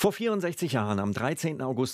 Vor 64 Jahren, am 13. August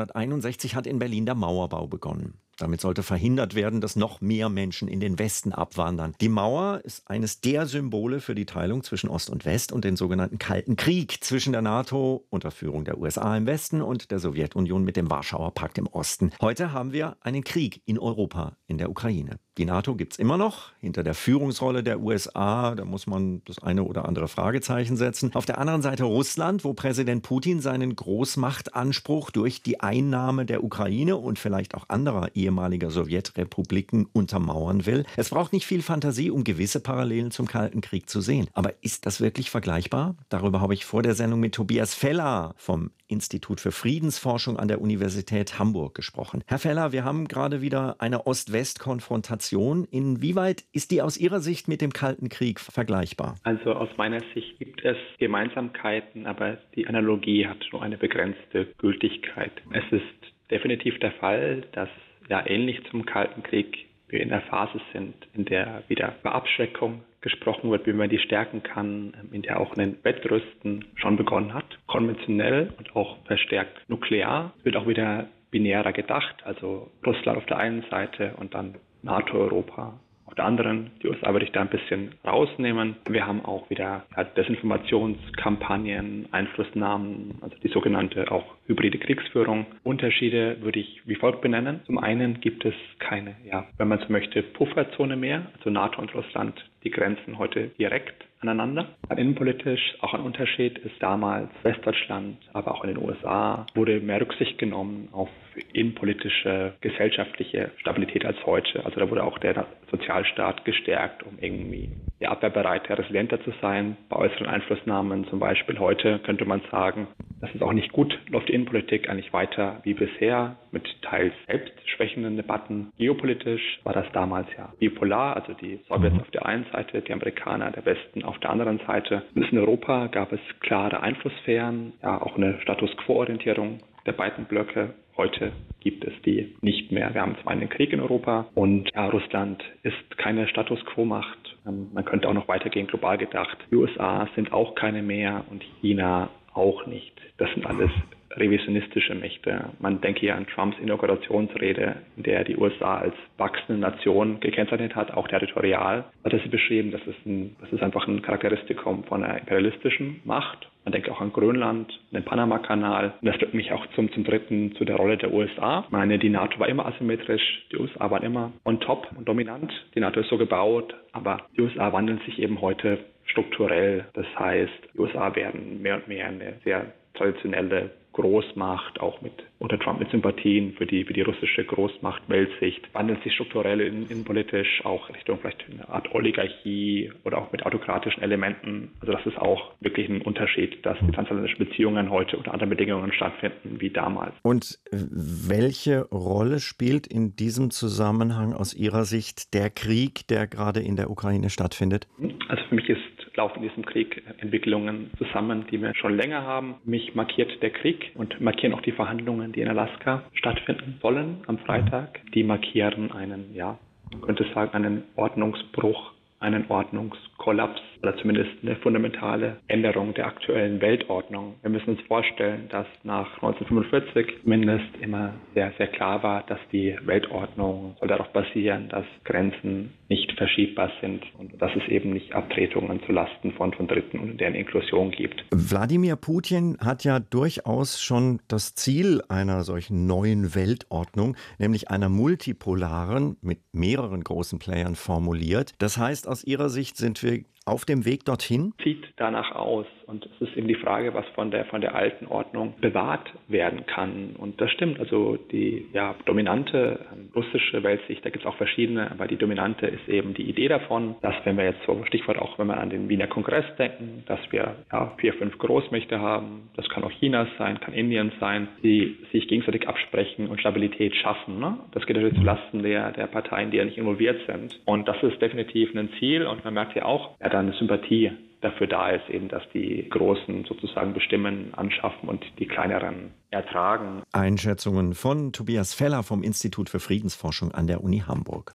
1961, hat in Berlin der Mauerbau begonnen. Damit sollte verhindert werden, dass noch mehr Menschen in den Westen abwandern. Die Mauer ist eines der Symbole für die Teilung zwischen Ost und West und den sogenannten Kalten Krieg zwischen der NATO unter Führung der USA im Westen und der Sowjetunion mit dem Warschauer Pakt im Osten. Heute haben wir einen Krieg in Europa, in der Ukraine. Die NATO gibt's immer noch. Hinter der Führungsrolle der USA, da muss man das eine oder andere Fragezeichen setzen. Auf der anderen Seite Russland, wo Präsident Putin seinen Großmachtanspruch durch die Einnahme der Ukraine und vielleicht auch anderer ehemaliger Sowjetrepubliken untermauern will. Es braucht nicht viel Fantasie, um gewisse Parallelen zum Kalten Krieg zu sehen. Aber ist das wirklich vergleichbar? Darüber habe ich vor der Sendung mit Tobias Feller vom Institut für Friedensforschung an der Universität Hamburg gesprochen. Herr Feller, wir haben gerade wieder eine Ost-West-Konfrontation. Inwieweit ist die aus Ihrer Sicht mit dem Kalten Krieg vergleichbar? Also aus meiner Sicht gibt es Gemeinsamkeiten, aber die Analogie hat nur eine begrenzte Gültigkeit. Es ist definitiv der Fall, dass ähnlich zum Kalten Krieg wir in der Phase sind, in der wieder über Abschreckung gesprochen wird, wie man die stärken kann, in der auch ein Wettrüsten schon begonnen hat, konventionell und auch verstärkt nuklear. Es wird auch wieder binärer gedacht, also Russland auf der einen Seite und dann NATO-Europa auf der anderen. Die USA würde ich da ein bisschen rausnehmen. Wir haben auch wieder Desinformationskampagnen, Einflussnahmen, also die sogenannte auch hybride Kriegsführung. Unterschiede würde ich wie folgt benennen. Zum einen gibt es keine, wenn man so möchte, Pufferzone mehr. Also NATO und Russland, die grenzen heute direkt aneinander. Innenpolitisch auch ein Unterschied ist damals Westdeutschland, aber auch in den USA wurde mehr Rücksicht genommen auf innenpolitische, gesellschaftliche Stabilität als heute. Also da wurde auch der Sozialstaat gestärkt, um irgendwie abwehrbereiter, resilienter zu sein. Bei äußeren Einflussnahmen zum Beispiel heute könnte man sagen, das ist auch nicht gut, läuft die Innenpolitik eigentlich weiter wie bisher mit teils selbstschwächenden Debatten. Geopolitisch war das damals bipolar, also die Sowjets auf der einen Seite, die Amerikaner, der Westen auf der anderen Seite. In Europa gab es klare Einflusssphären, auch eine Status-Quo-Orientierung der beiden Blöcke. Heute gibt es die nicht mehr. Wir haben zwar einen Krieg in Europa und Russland ist keine Status-Quo-Macht. Man könnte auch noch weitergehen, global gedacht. Die USA sind auch keine mehr und China auch nicht. Das sind alles revisionistische Mächte. Man denke ja an Trumps Inaugurationsrede, in der er die USA als wachsende Nation gekennzeichnet hat, auch territorial. Hat er sie beschrieben, das ist einfach ein Charakteristikum von einer imperialistischen Macht. Man denkt auch an Grönland, den Panama-Kanal. Und das führt mich auch zum Dritten zu der Rolle der USA. Ich meine, die NATO war immer asymmetrisch, die USA waren immer on top und dominant. Die NATO ist so gebaut, aber die USA wandeln sich eben heute strukturell. Das heißt, die USA werden mehr und mehr eine sehr traditionelle Großmacht, auch unter Trump mit Sympathien für die russische Großmacht-Weltsicht, wandelt sich strukturell innenpolitisch auch Richtung vielleicht eine Art Oligarchie oder auch mit autokratischen Elementen. Also das ist auch wirklich ein Unterschied, dass die transatlantischen Beziehungen heute unter anderen Bedingungen stattfinden wie damals. Und welche Rolle spielt in diesem Zusammenhang aus Ihrer Sicht der Krieg, der gerade in der Ukraine stattfindet? Also für mich laufen in diesem Krieg Entwicklungen zusammen, die wir schon länger haben. Mich markiert der Krieg und markieren auch die Verhandlungen, die in Alaska stattfinden sollen am Freitag. Die markieren einen, man könnte sagen, einen Ordnungsbruch, einen Ordnungskollaps oder zumindest eine fundamentale Änderung der aktuellen Weltordnung. Wir müssen uns vorstellen, dass nach 1945 zumindest immer sehr, sehr klar war, dass die Weltordnung soll darauf basieren, dass Grenzen nicht verschiebbar sind und dass es eben nicht Abtretungen zulasten von Dritten und deren Inklusion gibt. Wladimir Putin hat ja durchaus schon das Ziel einer solchen neuen Weltordnung, nämlich einer multipolaren mit mehreren großen Playern formuliert. Das heißt, aus Ihrer Sicht sind wir auf dem Weg dorthin? Sieht danach aus. Und es ist eben die Frage, was von der alten Ordnung bewahrt werden kann. Und das stimmt. Also die dominante russische Weltsicht, da gibt es auch verschiedene, aber die dominante ist eben die Idee davon, dass wenn wir jetzt so, Stichwort auch, wenn wir an den Wiener Kongress denken, dass wir 4, 5 Großmächte haben, das kann auch China sein, kann Indien sein, die sich gegenseitig absprechen und Stabilität schaffen. Ne? Das geht natürlich zulasten der Parteien, die ja nicht involviert sind. Und das ist definitiv ein Ziel. Und man merkt ja auch, da eine Sympathie dafür da ist, eben, dass die Großen sozusagen bestimmen, anschaffen und die Kleineren ertragen. Einschätzungen von Tobias Feller vom Institut für Friedensforschung an der Uni Hamburg.